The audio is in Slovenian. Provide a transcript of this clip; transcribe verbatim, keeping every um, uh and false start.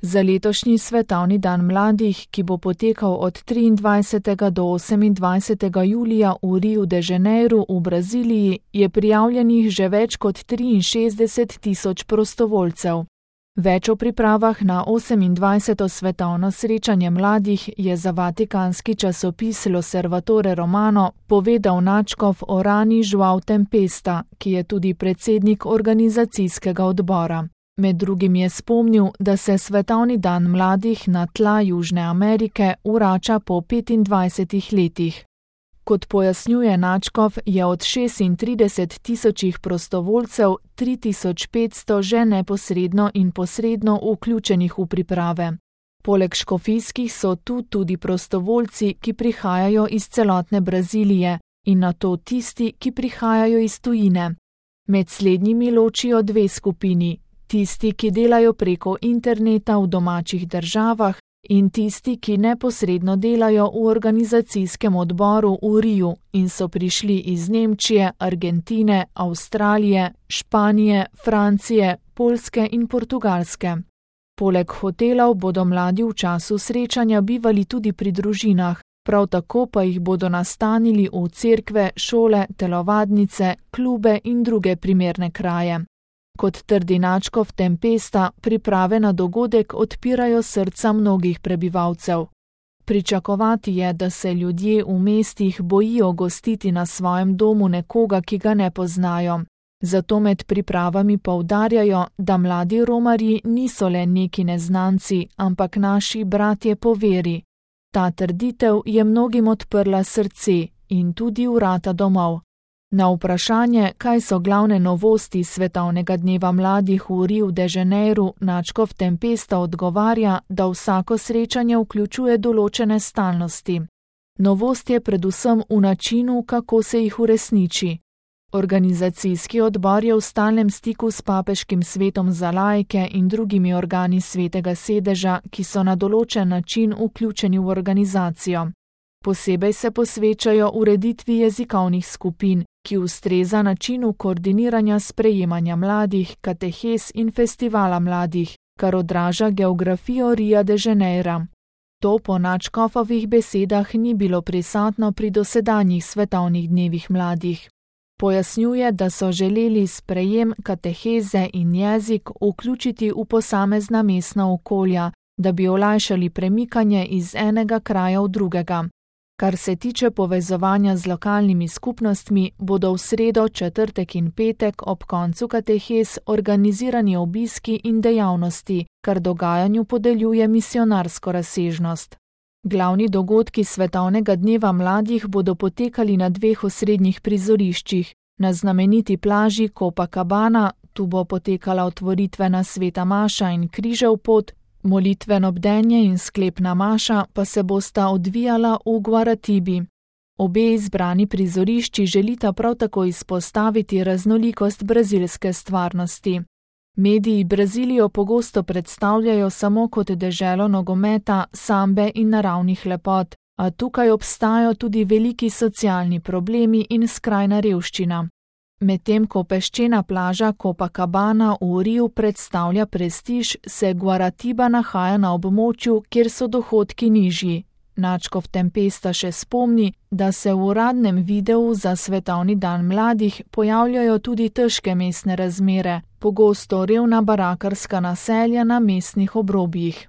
Za letošnji svetovni dan mladih, ki bo potekal od triindvajsetega do osemindvajsetega julija v Riu de Janeiru v Braziliji, je prijavljenih že več kot triinšestdeset tisoč prostovoljcev. Več o pripravah na osemindvajseto svetovno srečanje mladih je za vatikanski časopis L'Osservatore Romano povedal nadškof Orani João Tempesta, ki je tudi predsednik organizacijskega odbora. Med drugim je spomnil, da se svetovni dan mladih na tla Južne Amerike vrača po petindvajsetih letih. Kot pojasnjuje nadškof, je od šestintrideset tisočih prostovoljcev tri tisoč petsto že neposredno in posredno vključenih v priprave. Poleg škofijskih so tu tudi prostovoljci, ki prihajajo iz celotne Brazilije, in nato tisti, ki prihajajo iz tujine. Med slednjimi ločijo dve skupini, tisti, ki delajo preko interneta v domačih državah, in tisti, ki neposredno delajo v organizacijskem odboru v Riu in so prišli iz Nemčije, Argentine, Avstralije, Španije, Francije, Poljske in Portugalske. Poleg hotelov bodo mladi v času srečanja bivali tudi pri družinah, prav tako pa jih bodo nastanili v cerkve, šole, telovadnice, klube in druge primerne kraje. Kot trdi nadškof Tempesta, priprave na dogodek odpirajo srca mnogih prebivalcev. Pričakovati je, da se ljudje v mestih bojijo gostiti na svojem domu nekoga, ki ga ne poznajo. Zato med pripravami poudarjajo, da mladi romarji niso le neki neznanci, ampak naši bratje po veri. Ta trditev je mnogim odprla srce in tudi vrata domov. Na vprašanje, kaj so glavne novosti svetovnega dneva mladih v Riu de Janeiru, nadškof Tempesta odgovarja, da vsako srečanje vključuje določene stalnosti. Novost je predvsem v načinu, kako se jih uresniči. Organizacijski odbor je v stalnem stiku s papeškim svetom za laike in drugimi organi svetega sedeža, ki so na določen način vključeni v organizacijo. Posebej se posvečajo ureditvi jezikovnih skupin, ki ustreza načinu koordiniranja sprejemanja mladih, katehes in festivala mladih, kar odraža geografijo Ria de Janeira. To po nadškofovih besedah ni bilo prisotno pri dosedanjih svetovnih dnevih mladih. Pojasnjuje, da so želeli sprejem, kateheze in jezik vključiti v posamezna mestna okolja, da bi olajšali premikanje iz enega kraja v drugega. Kar se tiče povezovanja z lokalnimi skupnostmi, bodo v sredo, četrtek in petek ob koncu katehez organizirani obiski in dejavnosti, kar dogajanju podeljuje misionarsko razsežnost. Glavni dogodki svetovnega dneva mladih bodo potekali na dveh osrednjih prizoriščih, na znameniti plaži Copacabana, tu bo potekala otvoritvena sveta maša in križev pot, molitveno bdenje in sklepna maša pa se bosta odvijala v Guaratibi. Obe izbrani prizorišči želita prav tako izpostaviti raznolikost brazilske stvarnosti. Mediji Brazilijo pogosto predstavljajo samo kot deželo nogometa, sambe in naravnih lepot, a tukaj obstajajo tudi veliki socialni problemi in skrajna revščina. Medtem ko peščena plaža Copacabana v Riu predstavlja prestiž, se Guaratiba nahaja na območju, kjer so dohodki nižji. Nadškof Tempesta še spomni, da se v uradnem videu za svetovni dan mladih pojavljajo tudi težke mestne razmere, pogosto revna barakarska naselja na mestnih obrobjih.